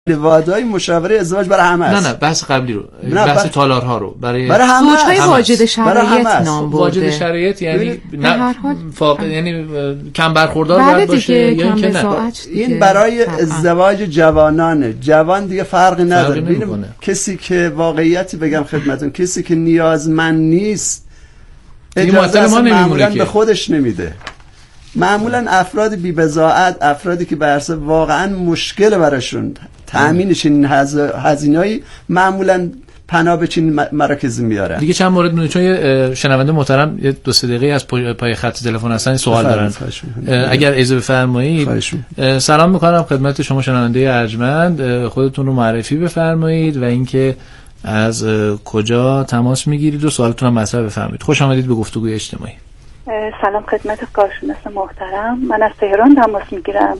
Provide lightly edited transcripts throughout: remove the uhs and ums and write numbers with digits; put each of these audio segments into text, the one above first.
وعده‌های مشاوره ازدواج برای همه است. نه بحث قبلی رو، بحث تالارها رو برای زوجهای واجد شرایط نام برده. واجد شرایط یعنی نه یعنی کم برخوردار باید باشه یا اینکه نه. این برای ازدواج جوانانه. جوان دیگه فرقی نداره. ببینیم کسی که واقعیتی بگم خدمتتون، کسی که نیازمند نیست اجازه معمولا به خودش نمیده. معمولا افراد بی بضاعت، افرادی که به واقعا مشکل براشون تأمینش این هزینه‌ای، معمولا پناه به چین مراکزی میارن. دیگه چند مورد میونه، چون یه شنونده محترم یه 2-3 دقیقه از پای خط تلفن هستن سوال دارن. اگر اجازه بفرمایید. سلام میکنم خدمت شما شنونده ارجمند، خودتون رو معرفی بفرمایید و اینکه از کجا تماس میگیرید و سوالتون هم مطرح بفرمایید. خوش آمدید به گفتگوی اجتماعی. سلام خدمت کارشناس محترم، من از تهران تماس میگیرم.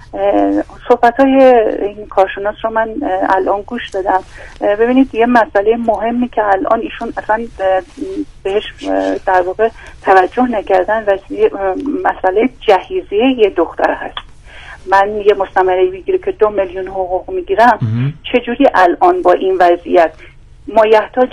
صحبت‌های این کارشناس رو من الان گوش دادم. ببینید یه مسئله مهمی که الان ایشون اصلا بهش در واقع توجه نکردن و مسئله جهیزیه یه دختر هست. من یه مستمره میگیره که 2 میلیون حقوق میگیرم، چجوری الان با این وضعیت مایحتاج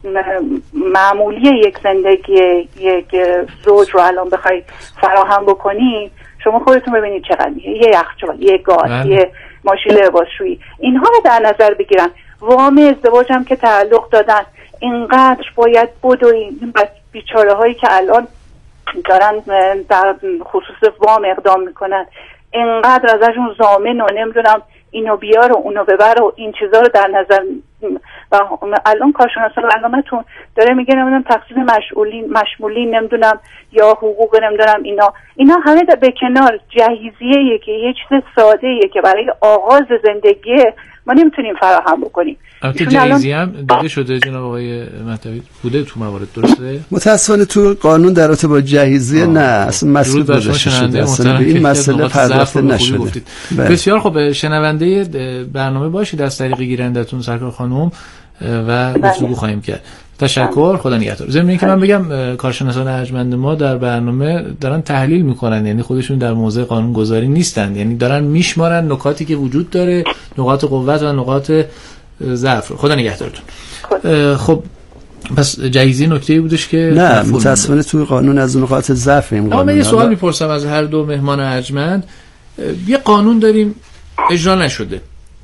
معمولی یک زندگی یک زوج رو الان بخوای فراهم بکنی، شما خودتون ببینید چقدر میشه. یه یخچال، یه گاز، یه ماشین لباسشویی، اینها رو در نظر بگیرن. وام ازدواج هم که تعلق دادن، اینقدر باید بدویم. این بیچاره هایی که الان دارن در خصوص وام اقدام میکنن، اینقدر ازشون ضامن و نمیدونم اینو بیار و اونو ببر و این چیزا رو در نظر. و الان کارشناسان برنامه‌تون داره میگه نمیدونم تقسیم مشمولی نمیدونم یا حقوق نمیدونم اینا همه به کنار. جهیزیه که یه چیز ساده‌ایه که برای آغاز زندگی ما نمیتونیم فراهم بکنیم. البته جهیزیه هم دیده شده جناب آقای مهدوی بوده تو موارد، درسته؟ متأسفانه تو قانون در رابطه با جهیزیه نه اصلا مسئول گذاشته شده، اصلا به این مسئله پرداخته نشده. بسیار خوب، شنونده برنامه باشید از طریق گیرندتون سرکار خانم و گفتگو خواهیم کرد. تشکر، خدا نگهدار. ضمن اینکه من بگم کارشناسان ارجمند ما در برنامه دارن تحلیل میکنن، یعنی خودشون در موضع قانون گذاری نیستن، یعنی دارن میشمارن نکاتی که وجود داره، نقاط قوت و نقاط ضعف. خدا نگهدارتون. خب پس جهیزیه نکته‌ای بودش که نه متأسفانه توی قانون از نقاط ضعف این قانون. من یه سوال میپرسم از هر دو مهمان ارجمند. یه قانون داریم اجرا نشده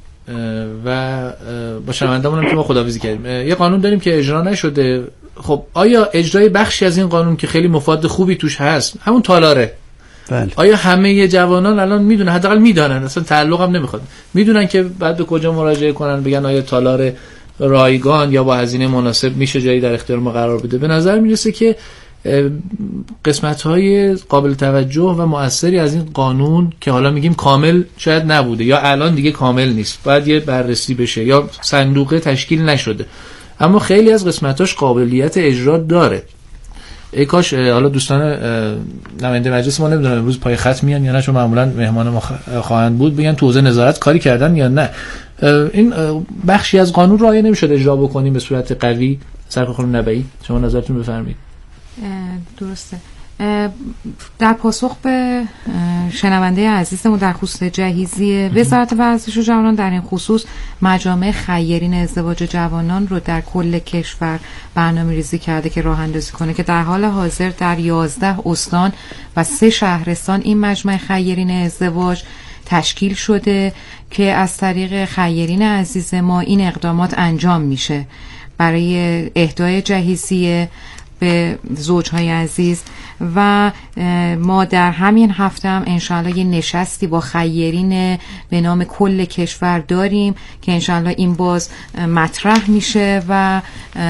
و با شنونده‌مون که ما خداحافظی کردیم، یه قانون داریم که اجرا نشده. خب آیا اجرای بخشی از این قانون که خیلی مفاد خوبی توش هست، همون تالاره، بله. آیا همه جوانان الان میدونن، حداقل میدونن، اصلا تعلق هم نمیخواد، میدونن که بعد به کجا مراجعه کنن بگن آیا تالار رایگان یا با هزینه مناسب میشه جایی در اختیار ما قرار بده؟ به نظر میرسه که قسمت‌های قابل توجه و مؤثری از این قانون که حالا میگیم کامل شاید نبوده یا الان دیگه کامل نیست، باید یه بررسی بشه یا صندوقه تشکیل نشده، اما خیلی از قسمتاش قابلیت اجرا داره. ای کاش حالا دوستان نماینده مجلس ما نمیدونم امروز پای خط میان یا نه، چون معمولا مهمان ما خواهند بود، بگن تو حوزه نظارت کاری کردن یا نه. این بخشی از قانون رو آیا نمیشد اجرا بکنیم به صورت قوی؟ سرکار خانم نبیی شما نظرتون بفرمایید. درسته. در پاسخ به شنونده عزیزمون در خصوص جهیزیه، وزارت ورزش و جوانان در این خصوص مجامع خیرین ازدواج جوانان رو در کل کشور برنامه‌ریزی کرده که راه اندازی کنه که در حال حاضر در 11 استان و 3 شهرستان این مجمع خیرین ازدواج تشکیل شده که از طریق خیرین عزیز ما این اقدامات انجام میشه برای اهدای جهیزیه به زوجهای عزیز. و ما در همین هفته هم انشاءالله یه نشستی با خیرین به نام کل کشور داریم که انشاءالله این باز مطرح میشه و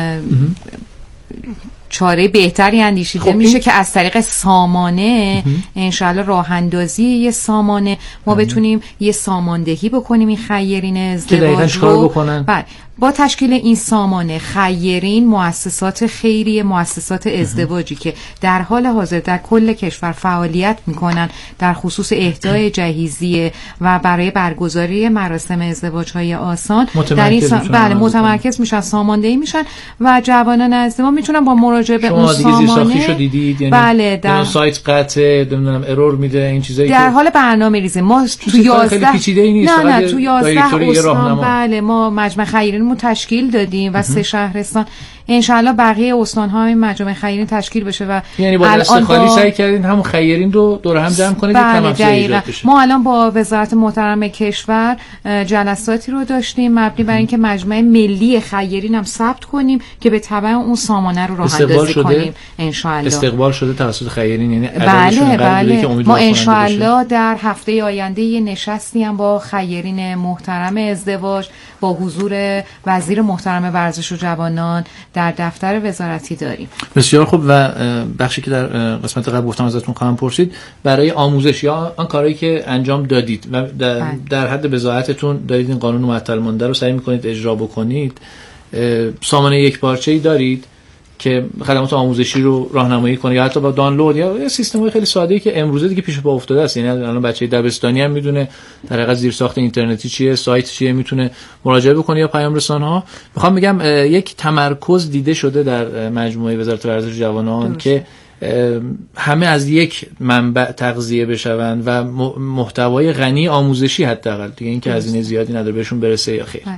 چاره بهتری اندیشیده میشه که از طریق سامانه انشاءالله راه اندازی یه سامانه ما بتونیم یه ساماندهی بکنیم این خیرین ازدواج رو. با تشکیل این سامانه خیرین، مؤسسات خیریه، مؤسسات ازدواجی که در حال حاضر در کل کشور فعالیت میکنن در خصوص اهدای جهیزیه و برای برگزاری مراسم ازدواج‌های آسان در این متمرکز میشن، ساماندهی میشن و جوانان از ما میتونن با راجع به اون سامانه. شما دیگه زیرساختیشو دیدید؟ یعنی بله، در سایت قطعه، نمیدونم error میده، این چیزایی در حال برنامه‌ریزی ما تو 11 خیلی پیچیده‌ای نیست، نه تو 11 استان بله ما مجمع خیرینمون تشکیل دادیم و 3 شهرستان انشالله بقیه استان‌ها این مجمع خیرین تشکیل بشه و یعنی با دست خالی سعی کردین همون خیرین رو دور هم جمع کنید که تمام ایجاد بشه. ما الان با وزارت محترم کشور جلساتی رو داشتیم مبنی بر اینکه مجمع ملی خیرین هم ثبت کنیم که به تبع اون سامانه رو راه اندازی کنیم انشالله. استقبال شده توسط خیرین، یعنی بله. ما انشالله در هفته آینده یه نشستی هم با خیرین محترم ازدواج با حضور وزیر محترم ورزش و جوانان در دفتر وزارتی داریم. بسیار خوب. و بخشی که در قسمت قبل گفتم ازتون خواهم پرسید برای آموزش یا آن کارهایی که انجام دادید و در حد بضاعتتون دارید این قانون معطل مانده رو سعی می‌کنید اجرا بکنید، سامانه یک پارچه‌ای دارید که خدمات آموزشی رو راهنمایی کنه یا حتی با دانلود یا سیستم‌های خیلی ساده‌ای که امروزه دیگه پیش پا افتاده است. یعنی الان بچه دبستانی هم میدونه در حقیقت زیرساخت اینترنتی چیه، سایت چیه، میتونه مراجعه بکنه یا پیام رسانه‌ها. میخوام بگم یک تمرکز دیده شده در مجموعه وزارت ورزش و جوانان که همه از یک منبع تغذیه بشون و محتوای غنی آموزشی حداقل دیگه این که هزینه زیادی نداره بهشون برسه یا خیر.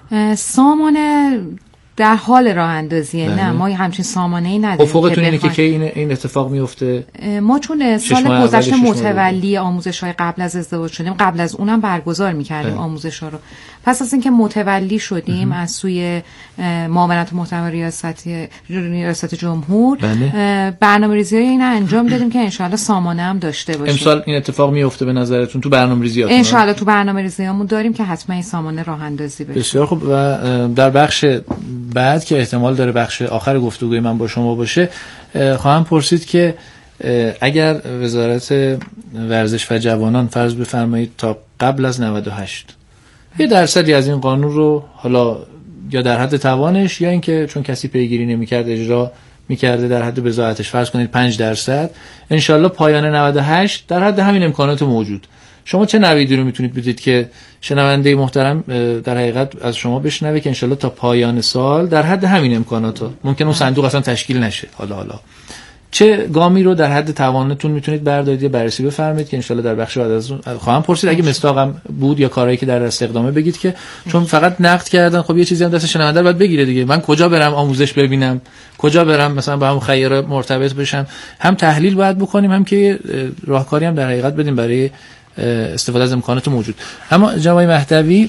سامانه در حال راه اندازیه. نه ما همچین سامانه‌ای نداریم. افقتون اینه که این اتفاق میفته؟ ما چون سال گذشته متولی آموزش‌های قبل از ازدواج شدیم، قبل از اونم برگزار می‌کردیم آموزش‌ها رو. پس از اینکه متولی شدیم از سوی معاونت محترم ریاست جمهور برنامه‌ریزی‌های اینا انجام دادیم که انشالله سامانه هم داشته باشیم. امسال این اتفاق میفته به نظرتون تو برنامه‌ریزیاتون؟ انشالله تو برنامه‌ریزیامون داریم که حتما این سامانه راه اندازی بشه. بسیار خوب. و در بخش بعد که احتمال داره بخش آخر گفتگوی من با شما باشه خواهم پرسید که اگر وزارت ورزش و جوانان فرض بفرمایید تا قبل از 98 یه درصدی از این قانون رو حالا یا در حد توانش یا اینکه چون کسی پیگیری نمی‌کرد اجرا می‌کرده در حد بضاعتش فرض کنید 5% انشالله پایان 98 در حد همین امکانات موجود، شما چه نویدی رو میتونید بدید که شنونده محترم در حقیقت از شما بشنوه که انشالله تا پایان سال در حد همین امکانات ممکن اون صندوق اصلا تشکیل نشه، حالا چه گامی رو در حد توانتون میتونید بردارید یا بررسی بفرمایید که انشالله در بخش بعد از اون خواهم پرسید اگه مستاقم بود یا کارهایی که در دست اقدامه بگید که چون فقط نقد کردن خب یه چیزی هم دست شنونده رو باید بگیره دیگه. من کجا برم آموزش ببینم، کجا برم مثلا با هم خیره مرتبط بشم، هم تحلیل باید بکنیم هم که راهکاری هم در حقیقت بدیم برای استفاده از امکانات موجود. اما جناب مهدوی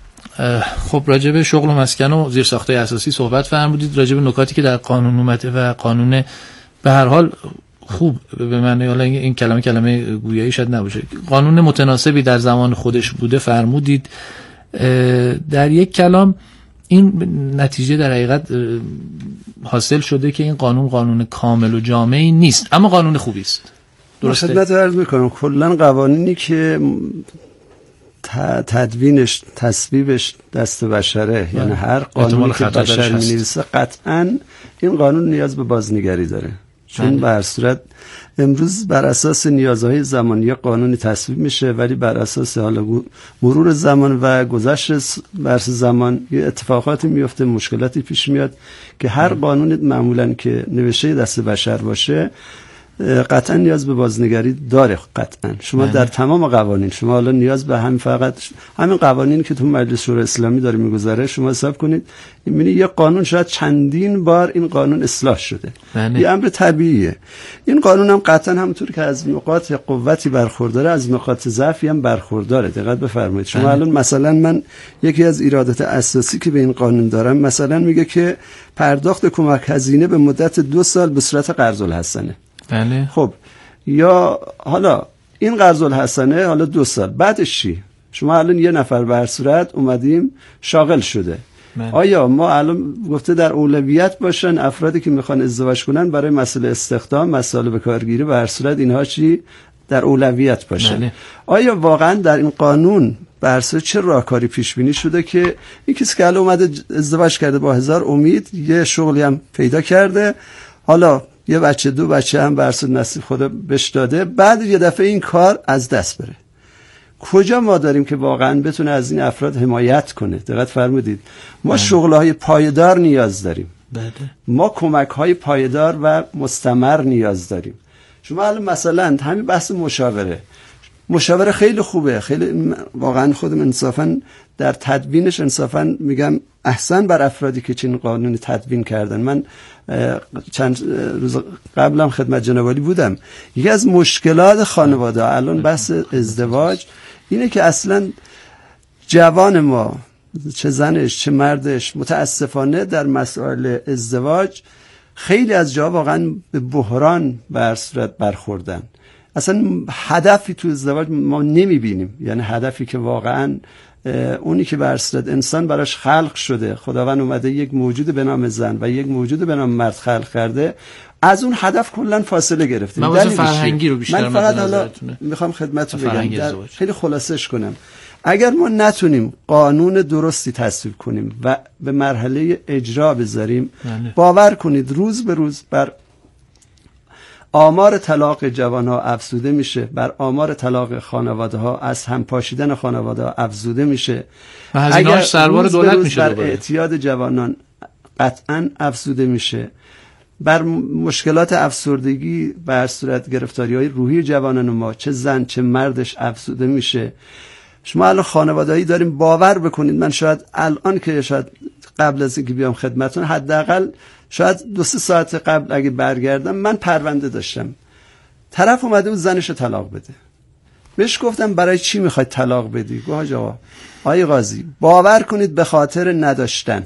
خب راجع به شغل و مسکن و زیرساخت‌های اساسی صحبت فرمودید، راجع به نکاتی که در قانون اومده و قانون به هر حال خوب به معنی حالا این کلمه گویایی شاید نباشه، قانون متناسبی در زمان خودش بوده فرمودید. در یک کلام این نتیجه در حقیقت حاصل شده که این قانون کامل و جامعی نیست اما قانون خوبی است. درسته؟ خدمت عرض میکنم کلا قوانینی که تدوینش تصویبش دست بشره یعنی هر قانونی که بشر می‌نویسه قطعاً این قانون نیاز به بازنگری داره، چون به هر صورت امروز بر اساس نیازهای زمانی قانونی تصویب میشه ولی بر اساس حالا مرور زمان و گذشت بر زمان یه اتفاقاتی میفته، مشکلاتی پیش میاد که هر قانونی معمولاً که نوشته دست بشر باشه قطعا نیاز به بازنگری داره. قطعا شما در تمام قوانین شما حالا نیاز به همین قوانینی که تو مجلس شورای اسلامی داره میگذره شما حساب کنید میبینید یه قانون شاید چندین بار این قانون اصلاح شده. یه امر طبیعیه. این قانون هم قطعا همونطور که از نقاط قوتی برخورداره از نقاط ضعفی هم برخورداره. دقت بفرمایید. شما الان مثلا من یکی از ایرادات اساسی که به این قانون دارم مثلا میگه که پرداخت کمک هزینه به مدت 2 سال به صورت قرض الحسنه. بله. خب یا حالا این قرض الحسنه حالا 2 سال بعدش چی؟ شما الان یه نفر به هر صورت اومدیم شاغل شده. آیا ما الان گفته در اولویت باشن افرادی که میخوان ازدواج کنن برای مسئله استخدام، مسئله به کارگیری به هر صورت اینها چی در اولویت باشن؟ بله. آیا واقعا در این قانون به هر صورت چه راهکاری پیش بینی شده که این کسی که الان اومده ازدواج کرده با 1000 امید یه شغلی هم پیدا کرده، حالا یه بچه 2 بچه هم برسون نصیب خدا بهش داده، بعد یه دفعه این کار از دست بره؟ کجا ما داریم که واقعا بتونه از این افراد حمایت کنه؟ دقت فرمودید ما شغل‌های پایدار نیاز داریم. ما کمک‌های پایدار و مستمر نیاز داریم. شما الان مثلا همین بحث مشاوره خیلی خوبه، خیلی واقعا خودم انصافا در تدوینش انصافا میگم احسن بر افرادی که چنین قانونی تدوین کردن. من چند روز قبلم خدمت جناب عالی بودم. یکی از مشکلات خانواده الان بحث ازدواج اینه که اصلا جوان ما چه زنش چه مردش متاسفانه در مسائل ازدواج خیلی از جا واقعا به بحران بر صورت برخوردن. اصلا هدفی تو ازدواج ما نمیبینیم، یعنی هدفی که واقعا اونی که بر صورت انسان براش خلق شده، خداوند اومده یک موجود به نام زن و یک موجود به نام مرد خلق کرده، از اون هدف کلا فاصله گرفته. من فرهنگی رو بیشتر من فقط حالا میخوام خدمتتون بگم، خیلی خلاصش کنم. اگر ما نتونیم قانون درستی تصویب کنیم و به مرحله اجرا بذاریم، باور کنید روز به روز بر آمار طلاق جوان‌ها افزوده میشه، بر آمار طلاق خانواده‌ها از هم پاشیدن خانواده‌ها افزوده میشه و هزینه‌اش سربار دولت میشه، بر اعتیاد جوانان قطعاً افزوده میشه، بر مشکلات افسردگی بر صورت گرفتاری‌های روحی جوانان ما چه زن چه مردش افزوده میشه. شما الان خانواده‌ای داریم، باور بکنید من شاید الان که شاید قبل از اینکه بیام خدمتتون حداقل شاید 2-3 ساعت قبل اگه برگردم من پرونده داشتم، طرف اومده بود زنشو طلاق بده. بهش گفتم برای چی میخواید طلاق بدی؟ گفت حاج آقا آقای قاضی باور کنید به خاطر نداشتن.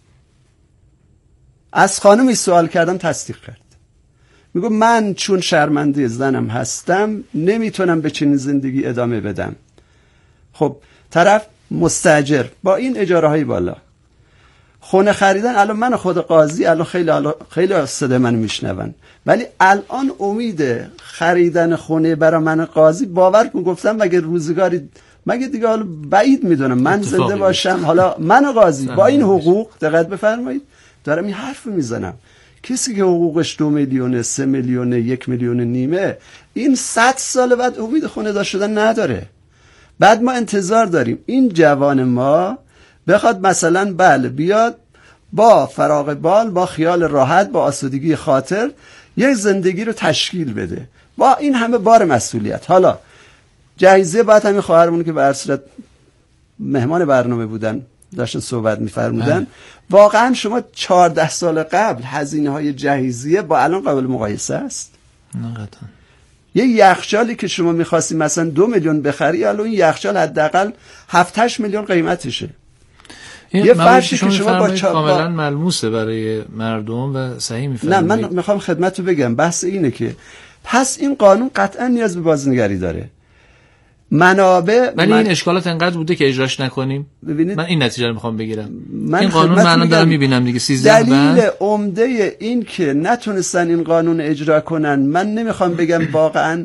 از خانمی سوال کردم تصدیق کرد. میگه من چون شرمنده زنم هستم نمیتونم به چنین زندگی ادامه بدم. خب طرف مستاجر با این اجاره های بالا خونه خریدن، الان من خود قاضی الان خیلی صدا من میشنون، ولی الان امید خریدن خونه برای من قاضی باور کن گفتم مگه روزگاری مگه دیگه حالا بعید میدونم من زنده باشم حالا من قاضی با این حقوق، دقت بفرمایید دارم این حرف میزنم، کسی که حقوقش 2 میلیون 3 میلیون 1.5 میلیون این 100 سال بعد امید خونه دار شدن نداره. بعد ما انتظار داریم این جوان ما بخواد مثلا بله بیاد با فراغ بال، با خیال راحت، با آسودگی خاطر یک زندگی رو تشکیل بده با این همه بار مسئولیت. حالا جایزه بعد همین خواهرمون که به هر صورت مهمان برنامه بودن داشتن صحبت می‌فرمودن، واقعا شما 14 سال قبل هزینه‌های جهیزیه با الان قابل مقایسه است؟ نه قطعا. یه یخچالی که شما می‌خواستی مثلا 2 میلیون بخری، الان این یخچال حداقل 7-8 میلیون قیمتشه. یه فرشی که شما با کاملا ملموسه برای مردم و صحیح می‌فهمید. نه من میخوام خدمتتون بگم بحث اینه که پس این قانون قطعا نیاز به بازنگری داره. منابع ولی این اشکالات انقدر بوده که اجراش نکنیم. ببینید من این نتیجه رو میخوام بگیرم. این قانون من دارم میبینم دیگه 13 دلیل عمده این که نتونستن این قانون اجرا کنن، من نمیخوام بگم واقعا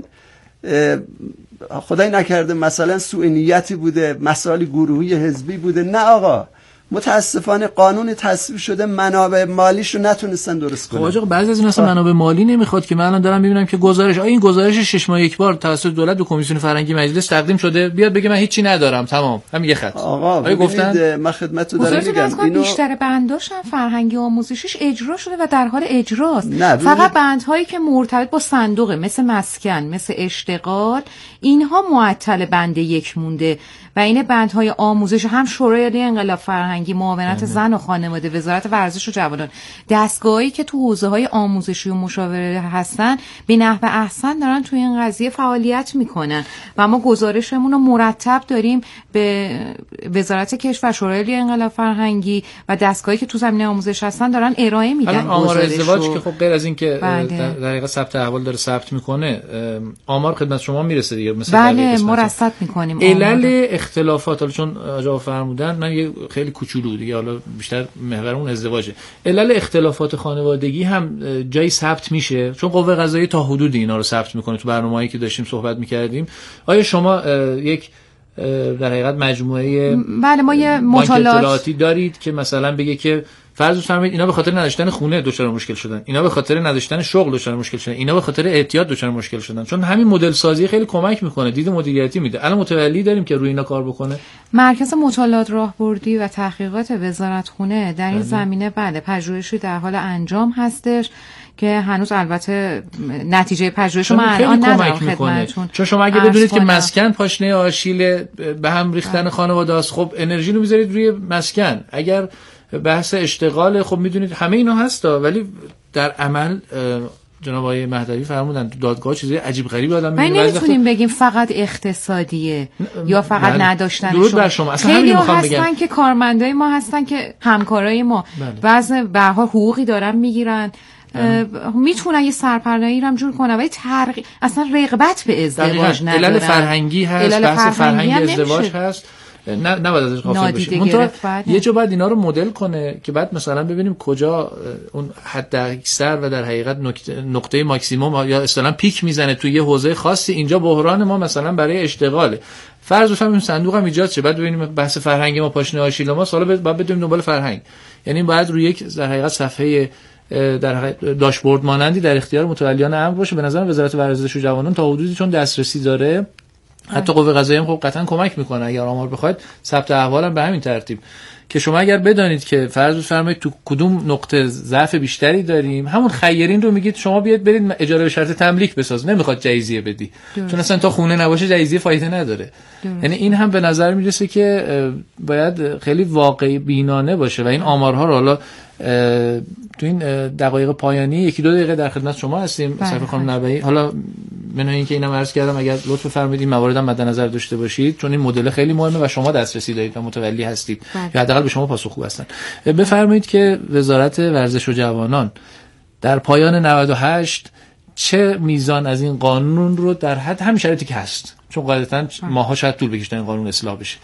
خدای نکرده مثلا سوء نیتی بوده، مسائل گروهی حزبی بوده، نه آقا، متاسفانه قانون تصویب شده منابع مالیش رو نتونستن درست کنن. خب بعضی از این اصلا منابع مالی نمیخواد که من الان دارم میبینم که گزارش این گزارش 6 ماه یک بار توسط دولت به کمیسیون فرهنگی مجلس تقدیم شده، بیاد بگه من هیچی ندارم تمام همین یه خط. آقا گفتن من خدمتتون دارم میگم اینو بیشتر بنداش هم فرهنگی آموزشیش اجرا شده و در حال اجراست. فقط بندهایی که مرتبط با صندوق مثل مسکن، مثل اشتغال، اینها معطل بند 1 مونده و این بندهای آموزش هم شورای عالی انقلاب فرهنگی، معاونت زن و خانواده، وزارت ورزش و جوانان، دستگاهایی که تو حوزه‌های آموزشی و مشاوره هستن به نحو احسن دارن تو این قضیه فعالیت میکنن و ما گزارشمون رو مرتب داریم به وزارت کشور، شورای عالی انقلاب فرهنگی و دستگاهایی که تو زمینه آموزش هستن دارن ارائه میدن. آمار ازدواج که خب غیر از این که در حقیقت ثبت احوال داره ثبت میکنه، آمار خدمت شما میرسه دیگه، مثلا بله مرصد میکنیم. علل اختلافات حالا چون آقا فرمودن من یه خیلی کوچولو دیگه حالا بیشتر محورمون ازدواجه، علل اختلافات خانوادگی هم جایی ثبت میشه چون قوه قضاییه تا حدودی اینا رو ثبت میکنه. تو برنامه‌ای که داشتیم صحبت میکردیم آیا شما یک در حقیقت مجموعه بله ما یه مطالعاتی دارید که مثلا بگه که فرض بفرمایید اینا به خاطر نداشتن خونه دچار مشکل شدن، اینا به خاطر نداشتن شغل دچار مشکل شدن، اینا به خاطر اعتیاد دچار مشکل شدن. چون همین مدل سازی خیلی کمک میکنه، دید مدیریتی میده. الان متولی داریم که روی اینا کار بکنه. مرکز مطالعات راهبردی و تحقیقات وزارتخونه در این زمینه بله پژوهشی در حال انجام هستش که هنوز البته نتیجه پژوهش رو من الان ندارم خدمتتون. چون شما اگه بدونید که مسکن پاشنه آشیل به هم ریختن خانواده است، خب انرژی رو میذارید روی مسکن. اگر بحث اشتغال، خب میدونید همه اینا هستا، ولی در عمل جناب آقای مهدوی فرمودن تو دادگاه چیزای عجیب غریب آدم میبینه. نمیتونیم بگیم فقط اقتصادیه یا فقط نداشتن درود بر شما. اصلا همین میخوام بگم. هستن که کارمندای ما هستن که همکارای ما بعضی به هر حال حقوقی دارن میگیرن، میتونن یه سرپرده هم جور کنن، ولی اصلا رغبت به ازدواج ندارن. علل فرهنگی هست، بحث فرهنگی ازدواج هست، نه باید ازش غافل بشیم. یه جا باید اینا رو مدل کنه که بعد مثلا ببینیم کجا اون حد اکثر و در حقیقت نقطه ماکسیموم یا اصطلاحاً پیک میزنه توی یه حوزه خاصی. اینجا بحران ما مثلا برای اشتغاله. فرض بفرماییم صندوق هم ایجاد شه، بعد ببینیم بحث فرهنگی ما پاشنه آشیل ما سالا بعد بدیم دنبال فرهنگ. یعنی باید روی یک در حقیقت صفحه در داشبورد مانندی در اختیار متولیان امر باشه. به نظر وزارت ورزش و جوانان تا حدودی چون دسترسی داره، حتی قوه قضاییه هم خب قطعا کمک میکنه اگر آمار بخواید، ثبت احوالم به همین ترتیب که شما اگر بدانید که فرض بفرمایید تو کدوم نقطه ضعف بیشتری داریم، همون خیرین رو میگید شما بیاد برید اجاره به شرط تملیک بساز، نمیخواد جایزیه بدی درست. چون اصلا تا خونه نباشه جایزیه فایده نداره. یعنی این هم به نظر میرسه که باید خیلی واقعی بینانه باشه و این آمارها رو حالا تو این دقایق پایانی یکی دو دقیقه در خدمت شما هستیم صفحه خانم نبوی. حالا من اینکه اینم عرض کردم اگر لطف فرمایید این موارد هم مد نظر داشته باشید، چون این مدل خیلی مهمه و شما دسترسی دارید و متولی هستید یا حداقل به شما پاسخگو هستن. بفرمایید که وزارت ورزش و جوانان در پایان 98 چه میزان از این قانون رو در حد همین شرایطی که هست، چون قاعدتاً ماها شاید طول بکشه این قانون اصلاح بشه،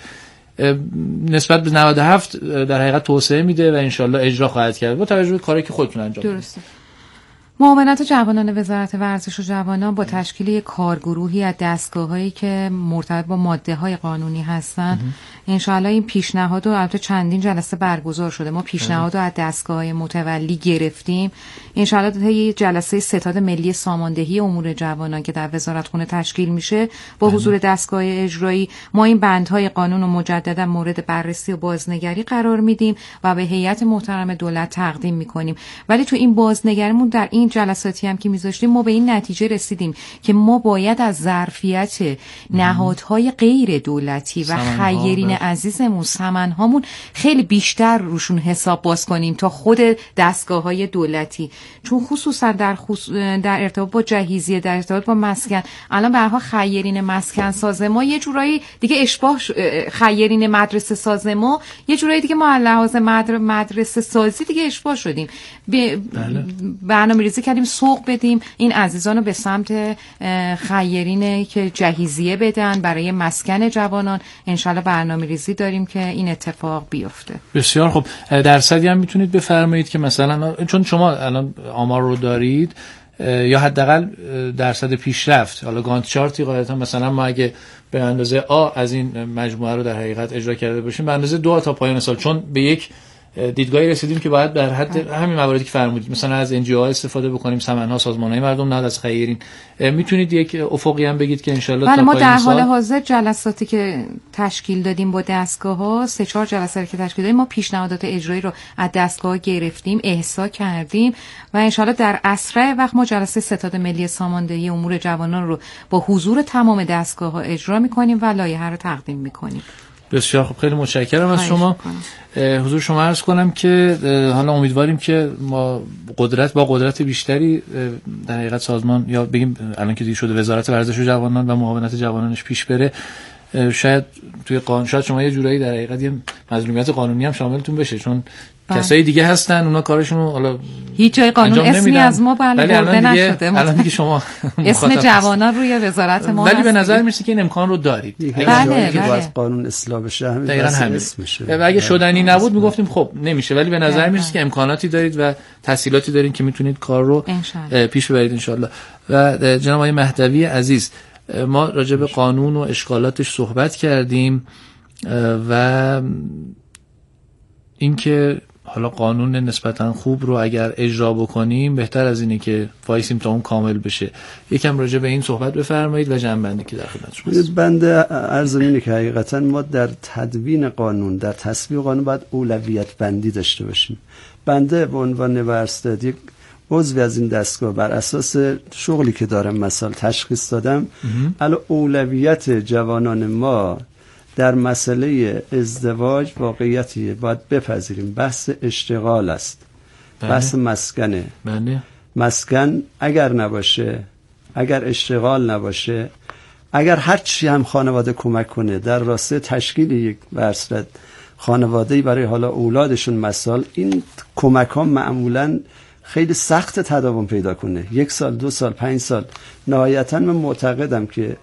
نسبت به 97 در حقیقت توسعه میده و انشالله اجرا خواهد کرد با توجه به کاری که خودتون انجام میدید. درسته. معاونت جوانان وزارت ورزش و جوانان با تشکیل یک کارگروهی از دستگاه‌هایی که مرتبط با ماده‌های قانونی هستن انشالله این پیشنهاد رو البته چندین جلسه برگزار شده، ما پیشنهاد رو از دستگاه‌های متولی گرفتیم، انشالله تا یه جلسه ستاد ملی ساماندهی امور جوانان که در وزارتخونه تشکیل میشه با حضور دستگاه اجرایی ما این بندهای قانون رو مجددا مورد بررسی و بازنگری قرار میدیم و به هیئت محترم دولت تقدیم میکنیم. ولی تو این بازنگریمون در این جلساتی هم که میذاشتیم ما به این نتیجه رسیدیم که ما باید از ظرفیت نهادهای غیر دولتی و خیرین عزیزمون سمنهامون خیلی بیشتر روشون حساب باز کنیم تا خود دستگاه‌های دولتی، چون خصوصا در ارتباط با جهیزیه، در ارتباط با مسکن، الان به هر حال خیرین مسکن ساز ما یه جورایی دیگه اشباح خیرین مدرسه ساز ما یه جورایی دیگه ما لحاظ مدرسه سازی دیگه اشباح شدیم. برنامه‌ریزی کردیم سوق بدیم این عزیزان رو به سمت خیرین که جهیزیه بدن برای مسکن جوانان. انشالله برنامه‌ریزی داریم که این اتفاق بیفته. بسیار خوب. درصدی هم میتونید بفرمایید که مثلا چون شما الان آمار رو دارید یا حداقل درصد پیشرفت، حالا گانت چارتی قاعدتا مثلا ما اگه به اندازه آ از این مجموعه رو در حقیقت اجرا کرده باشیم به اندازه 2 تا پایان سال، چون به یک دیدگاهی رسیدیم که باید در حد همین مواردی که فرمودید مثلا از NGO ها استفاده بکنیم، سمنها، سازمان‌های مردم، نه از خیرین. میتونید یک افقی هم بگید که انشالله تا ما در حال حاضر جلساتی که تشکیل دادیم با دستگاه‌ها 3-4 جلسه که تشکیل دادیم ما پیشنهادات اجرایی رو از دستگاه‌ها گرفتیم، احصا کردیم و انشالله در اسرع وقت ما جلسه ستاد ملی ساماندهی امور جوانان رو با حضور تمام دستگاه‌ها اجرا می‌کنیم و لایحه رو تقدیم می‌کنیم. بسیار خوب، خیلی متشکرم از شما. حضور شما عرض کنم که حالا امیدواریم که ما با قدرت بیشتری در حقیقت سازمان یا بگیم الان که دیگه شده وزارت ورزش و جوانان و معاونت جوانانش پیش بره، شاید توی قانون شاید شما یه جورایی در حقیقت یه مظلومیت قانونی هم شاملتون بشه، چون کسایی دیگه هستن اونا کارشون حالا هیچ جای قانون اسمی از ما برده نشده. الان دیگه شما اسم جوانان روی وزارت ما ولی به نظر میاد که این امکان رو دارید. بله باید قانون اصلاح بشه، همین اسمشه. اگه شدنی نبود میگفتیم خب نمیشه، ولی به نظر میاد که امکاناتی دارید و تسهیلاتی دارید که میتونید کار رو پیش ببرید ان و جناب آقای مهدوی عزیز ما راجع به قانون و اشکالاتش صحبت کردیم و اینکه حالا قانون نسبتا خوب رو اگر اجرا بکنیم بهتر از اینه که وایسیم تا اون کامل بشه. یکم راجع به این صحبت بفرمایید و جنبندی که در خدمت شماست. بنده عرض اینه که حقیقتا ما در تدوین قانون، در تصویب قانون باید اولویت بندی داشته باشیم. بنده به عنوان ورستاد یک عضوی از این دستگاه بر اساس شغلی که دارم مثلا تشخیص دادم الان اولویت جوانان ما در مسئله ازدواج واقعیتیه، باید بپذیریم بحث اشتغال است. بحث مسکنه. مسکن اگر نباشه، اگر اشتغال نباشه، اگر هر چی هم خانواده کمک کنه در راسته تشکیل یک برصد خانواده‌ای برای حالا اولادشون مثال، این کمک ها معمولاً خیلی سخت تداوم پیدا کنه. 1 سال، 2 سال، 5 سال. نهایتاً من معتقدم که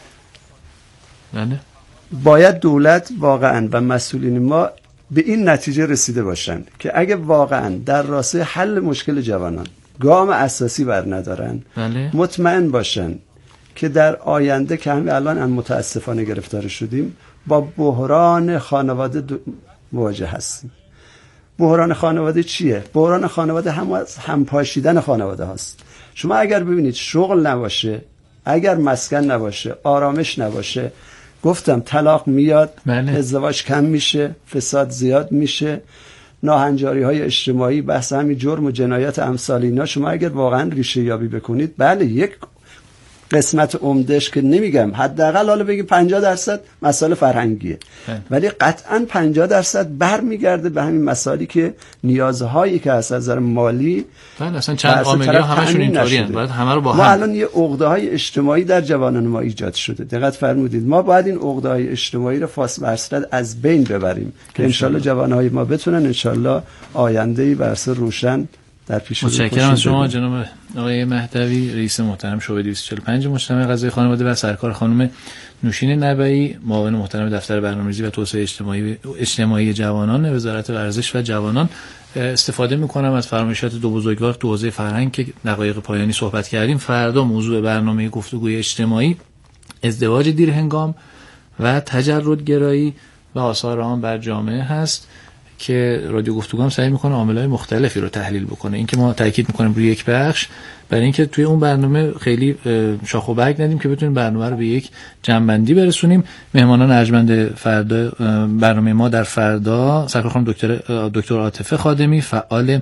باید دولت واقعاً و مسئولین ما به این نتیجه رسیده باشن که اگه واقعاً در راسته حل مشکل جوانان گام اساسی بر ندارن، مطمئن باشن که در آینده که همین الان متاسفانه گرفتار شدیم با بحران خانواده مواجه هستیم. بحران خانواده چیه؟ بحران خانواده هم پاشیدن خانواده هاست. شما اگر ببینید شغل نباشه، اگر مسکن نباشه، آرامش نباشه، گفتم طلاق میاد، ازدواج کم میشه، فساد زیاد میشه، ناهنجاری های اجتماعی، بحث همین جرم و جنایت امثال اینا، شما اگر واقعا ریشه یابی بکنید، بله یک قسمت عمدهش که نمیگم حداقل حالا بگیم 50% مسائل فرهنگیه، ولی قطعاً 50% برمیگرده به همین مسائلی که نیازهایی که از نظر مالی اصلا چند عاملی همشون اینطوریه، باید همه رو با هم. ما الان یه عقده‌های اجتماعی در جوانان ما ایجاد شده، دقت فرمودید، ما باید این عقده‌های اجتماعی رو فاصله از بین ببریم که انشالله جوانهای ما بتونن انشالله آینده‌ای برسه روشن در پیش رو. متشکرم از شما جناب آقای مهدوی، رئیس محترم شعبه 245 مجتمع قضایی خانواده و سرکار خانم نوشین نبوی، معاون محترم دفتر برنامه‌ریزی و توسعه اجتماعی جوانان وزارت ورزش و جوانان. استفاده می‌کنم از فرمایشات دو بزرگوار تو حوزه فرهنگ که دقایق پایانی صحبت کردیم. فردا موضوع برنامه گفتگوی اجتماعی ازدواج دیرهنگام و تجردگرایی و آثار آن بر جامعه هست که رادیو گفتگو هم سعی میکنه عامل‌های مختلفی رو تحلیل بکنه. این که ما تاکید میکنیم روی یک بخش برای اینکه توی اون برنامه خیلی شاخ و برگ ندیم که بتونیم برنامه رو به یک جنبندی برسونیم. مهمانان ارجمند فردا برنامه ما در فردا سرکار خانم دکتر عاطفه خادمی، فعال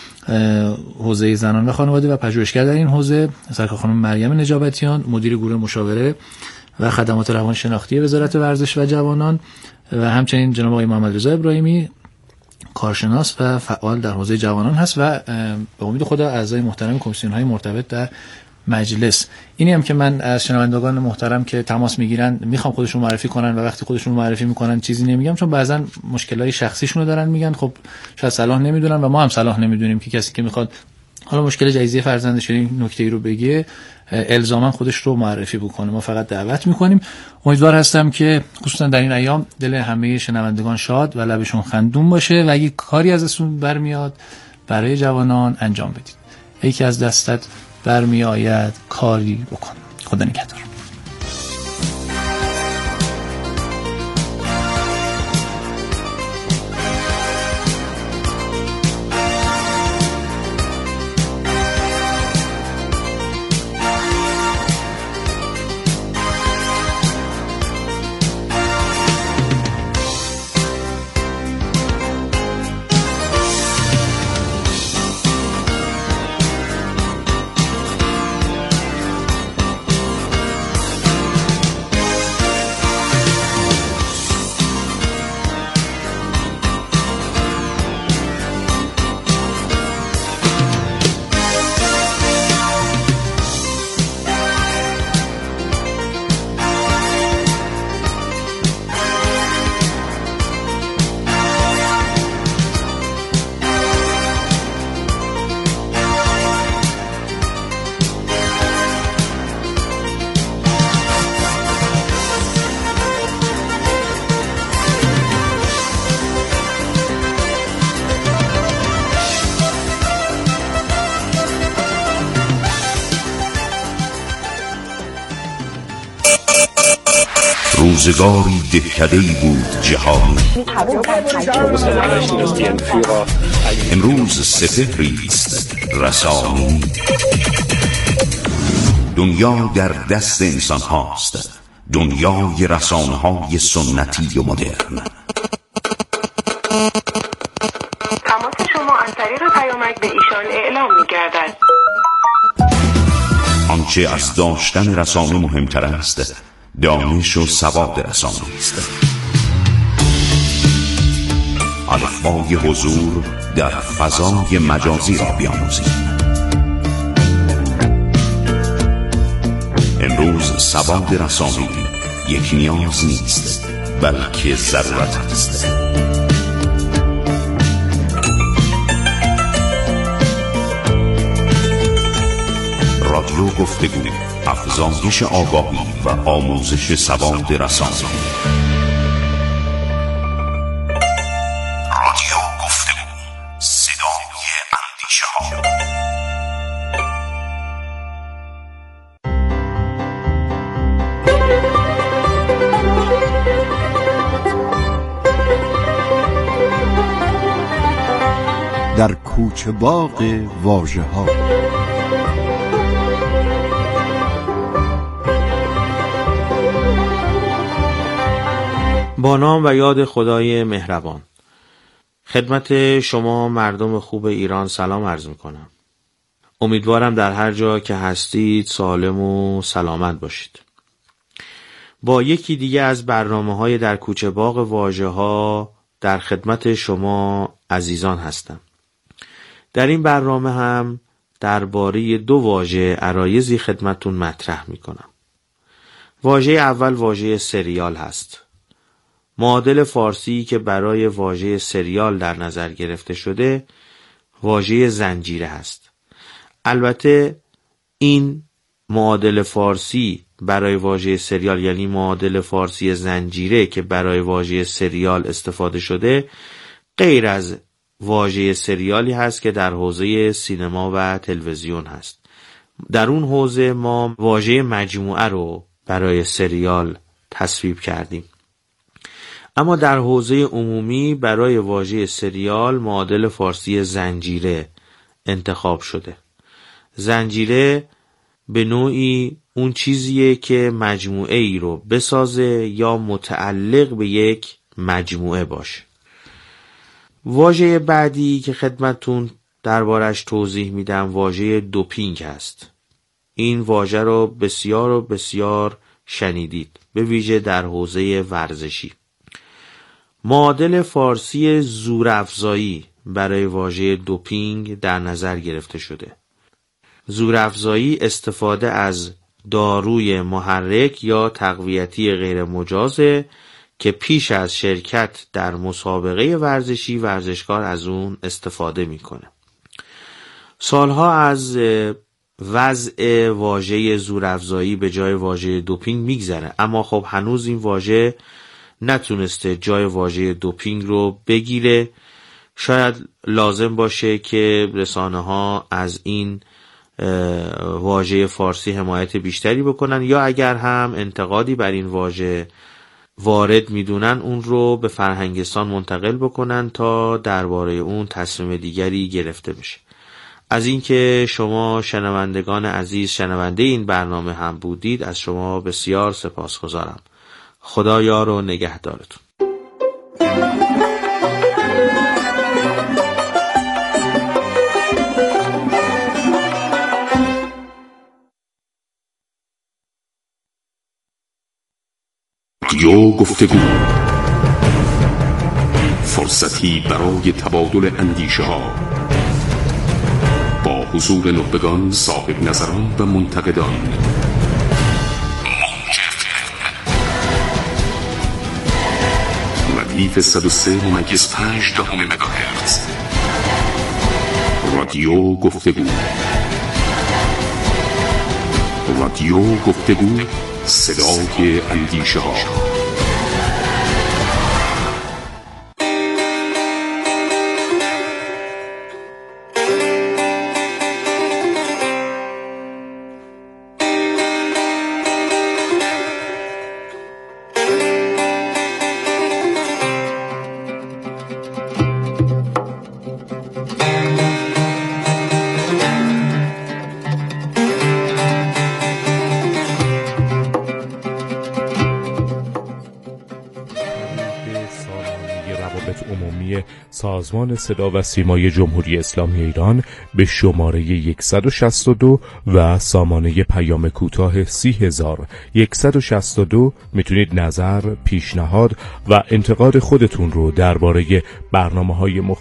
حوزه زنان و خانواده و پژوهشگر در این حوزه، سرکار خانم مریم نجابتیان، مدیر گروه مشاوره و خدمات روانشناختی وزارت ورزش و جوانان، و همچنین جناب آقای محمد رضا ابراهیمی، کارشناس و فعال در حوزه جوانان هست و به امید خدا اعضای محترم کمیسیون‌های مرتبط در مجلس. اینی هم که من از شنوندگان محترم که تماس میگیرن میخوام خودشون معرفی کنن و وقتی خودشون معرفی میکنن چیزی نمیگم، چون بعضا مشکلای شخصیشون رو دارن میگن، خب شاید صلاح نمیدونن و ما هم صلاح نمیدونیم که کسی که میخواد حالا مشکل جهیزی فرزندش این نکته‌ای رو بگه الزاما خودش رو معرفی بکنه. ما فقط دعوت میکنیم. امیدوار هستم که خصوصا در این ایام دل همه شنوندگان شاد و لبشون خندون باشه و اگه کاری ازشون برمیاد برای جوانان انجام بدید. یکی از دستت برمیآید کاری بکن. خدا نگهدار. روزگاری دهکده‌ای بود جهانی، امروز سپهری است رسانی. دنیا در دست انسان هاست، دنیای رسانه های سنتی و مدرن. تماس شما از طریق پیامک به ایشان اعلام می‌گردد. آنچه از داشتن رسانه مهمتر است، دانش و سواد رسانه است. الفبای حضور در فضای مجازی را بیاموزید. امروز سواد رسانه‌ای یک نیاز نیست، بلکه ضرورت است. رادیو گفتگو، افزایش آگاهی و آموزش سواد رسانه‌ای. رادیو گفتگو، صدای اندیشه‌ها. در کوچه باغ واژه‌ها. با نام و یاد خدای مهربان. خدمت شما مردم خوب ایران سلام عرض میکنم. امیدوارم در هر جا که هستید سالم و سلامت باشید. با یکی دیگه از برنامه‌های در کوچه باغ واژه‌ها در خدمت شما عزیزان هستم. در این برنامه هم درباره دو واژه عرایضی خدمتون مطرح میکنم. واژه اول واژه سریال هست. معادل فارسی که برای واژه سریال در نظر گرفته شده واژه زنجیره هست. البته این معادل فارسی برای واژه سریال، یعنی معادل فارسی زنجیره که برای واژه سریال استفاده شده، غیر از واژه سریالی هست که در حوزه سینما و تلویزیون هست. در اون حوزه ما واژه مجموعه رو برای سریال تصویب کردیم. اما در حوزه عمومی برای واژه سریال معادل فارسی زنجیره انتخاب شده. زنجیره به نوعی اون چیزیه که مجموعه ای رو بسازه یا متعلق به یک مجموعه باشه. واژه بعدی که خدمتون دربارش توضیح میدم واژه دوپینگ هست. این واژه رو بسیار شنیدید، به ویژه در حوزه ورزشی. معادل فارسی زورافزایی برای واژه دوپینگ در نظر گرفته شده. زورافزایی استفاده از داروی محرک یا تقویتی غیر مجازه که پیش از شرکت در مسابقه ورزشی ورزشکار از اون استفاده میکنه. سالها از وضع واژه زورافزایی به جای واژه دوپینگ میگذره، اما خب هنوز این واژه نتونسته جای واژه دوپینگ رو بگیره. شاید لازم باشه که رسانه‌ها از این واژه فارسی حمایت بیشتری بکنن، یا اگر هم انتقادی بر این واژه وارد میدونن اون رو به فرهنگستان منتقل بکنن تا درباره اون تصمیم دیگری گرفته بشه. از اینکه شما شنوندگان عزیز شنونده این برنامه هم بودید از شما بسیار سپاسگزارم. خدا یار و نگهدارتون. رادیو گفتگو، فرصتی برای تبادل اندیشه ها با حضور نخبگان، صاحب نظران و منتقدان. ردیف 103.5 مگاهرتز. رادیو گفتگو. رادیو گفتگو، صدای اندیشه ها. سازمان صدا و سیمای جمهوری اسلامی ایران به شماره 162 و سامانه پیام کوتاه 30162 میتونید نظر، پیشنهاد و انتقاد خودتون رو درباره برنامه‌های